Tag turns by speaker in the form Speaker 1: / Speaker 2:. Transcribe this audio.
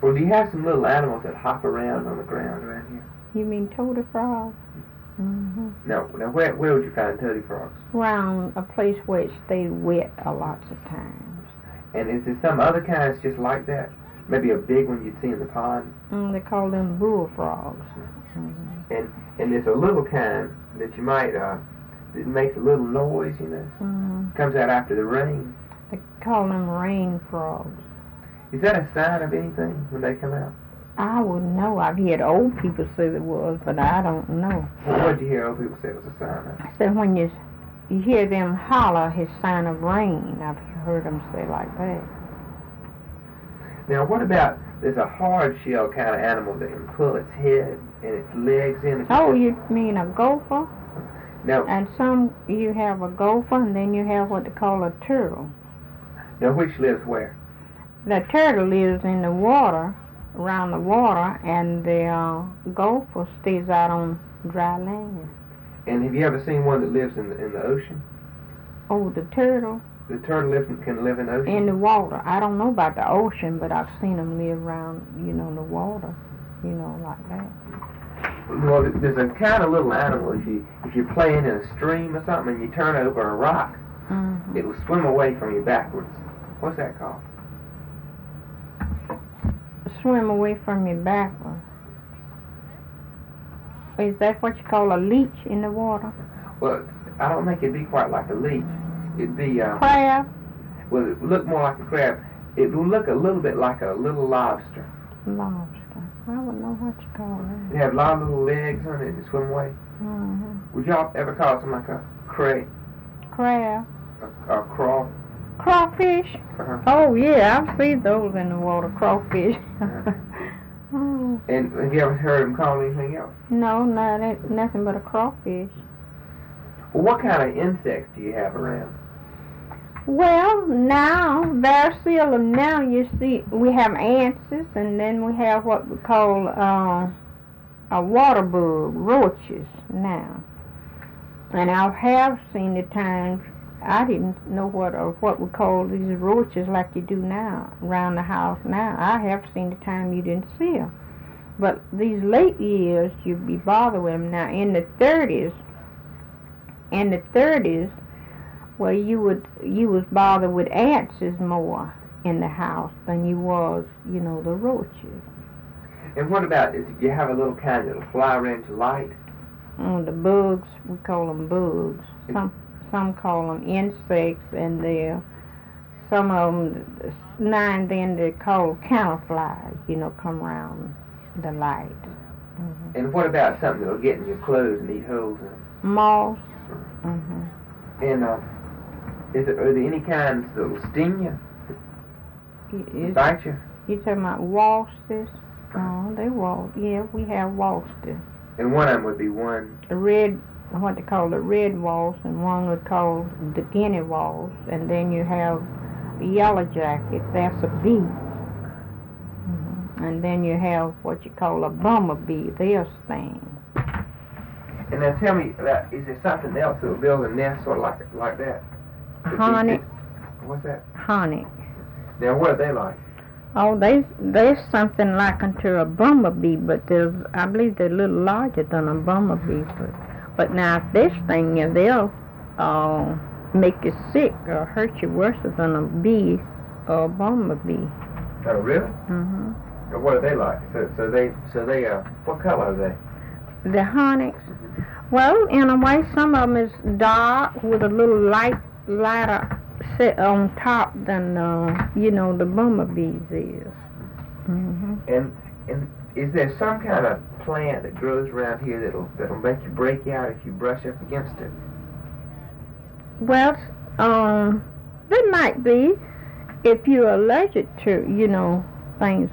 Speaker 1: Well, do you have some little animals that hop around on the ground around here?
Speaker 2: You mean toady frogs? Mm-hmm.
Speaker 1: No. Now, where would you find toady frogs?
Speaker 2: Around a place where it stayed wet a lots of times.
Speaker 1: And is there some other kinds just like that? Maybe a big one you'd see in the pond?
Speaker 2: They call them bullfrogs. Mm-hmm.
Speaker 1: And there's a little kind that you might, it makes a little noise, you know?
Speaker 2: Mm-hmm.
Speaker 1: Comes out after the rain.
Speaker 2: They call them rain frogs.
Speaker 1: Is that a sign of anything when they come out?
Speaker 2: I wouldn't know. I've heard old people say it was, but I don't know.
Speaker 1: Well, what did you hear old people say was a sign of?
Speaker 2: I said when you hear them holler, it's a sign of rain. I've heard them say like that.
Speaker 1: Now, what about, there's a hard shell kind of animal that can pull its head and its legs in.
Speaker 2: Oh, you mean a gopher?
Speaker 1: Now,
Speaker 2: And some, you have a gopher, and then you have what they call a turtle.
Speaker 1: now which lives where?
Speaker 2: The turtle lives in the water, around the water, and the gopher stays out on dry land.
Speaker 1: And have you ever seen one that lives in the ocean?
Speaker 2: Oh, the turtle?
Speaker 1: The turtle can live in the ocean?
Speaker 2: In the water. I don't know about the ocean, but I've seen them live around, the water, like that.
Speaker 1: Well, there's a kind of little animal, if you're playing in a stream or something and you turn over a rock,
Speaker 2: Mm-hmm.
Speaker 1: it'll swim away from you backwards. What's that called?
Speaker 2: Swim away from you backwards. Is that what you call a leech in the water?
Speaker 1: Well, I don't think it'd be quite like a leech. It'd be,
Speaker 2: Crab?
Speaker 1: well, it would look more like a crab. It would look a little bit like a little lobster.
Speaker 2: Lobster. I don't know what you call
Speaker 1: It
Speaker 2: that.
Speaker 1: have a lot of little legs on it and swim away.
Speaker 2: Mm-hmm.
Speaker 1: Would y'all ever call something like a cray,
Speaker 2: Crab.
Speaker 1: a craw?
Speaker 2: Crawfish?
Speaker 1: Uh-huh.
Speaker 2: Oh, yeah, I've seen those in the water, crawfish. Oh,
Speaker 1: And have you ever heard them call anything else?
Speaker 2: no, nothing but a crawfish.
Speaker 1: Well, what kind of insects do you have around?
Speaker 2: Well, now, very seldom now you see, we have ants, and then we have what we call a water bug, roaches now. And I have seen the times I didn't know what we call these roaches like you do now, around the house now. I have seen the time you didn't see them. But these late years, you'd be bothered with them. Now, in the 30s, well, you was bothered with ants more in the house than you was, the roaches.
Speaker 1: And what about, if you have a little kind that'll fly around your light?
Speaker 2: The bugs, we call them bugs. Some call them insects, and some of them, now and then they're called counterflies, come around the light. Mm-hmm.
Speaker 1: And what about something that'll get in your clothes and eat holes in them?
Speaker 2: Moths. Mm-hmm.
Speaker 1: And are there any kinds that'll sting you? Bite you?
Speaker 2: You talking about wasps? Oh, they wasps. Yeah, we have wasps.
Speaker 1: And one of them would be one.
Speaker 2: What they call the red wasp, and one would call the guinea wasp, and then you have the yellow jacket, that's a bee. Mm-hmm. And then you have what you call a bumblebee, they'll sting.
Speaker 1: And now tell me, is there something else that will build a nest sort of like that?
Speaker 2: Honey.
Speaker 1: What's that?
Speaker 2: Honey.
Speaker 1: Now what are they like?
Speaker 2: Oh, there's something like unto a bumblebee, but I believe they're a little larger than a bumblebee. But now if they sting you, they'll make you sick or hurt you worse than a bee or a bumblebee.
Speaker 1: Oh, really?
Speaker 2: Mm-hmm.
Speaker 1: And what are they like? So they what color are they?
Speaker 2: The honey. Well, in a way, some of them is dark with a little lighter set on top than the bumblebees is. Mm-hmm.
Speaker 1: And is there some kind of plant that grows around here that'll make you break out if you brush up against it?
Speaker 2: Well, there might be if you're allergic to things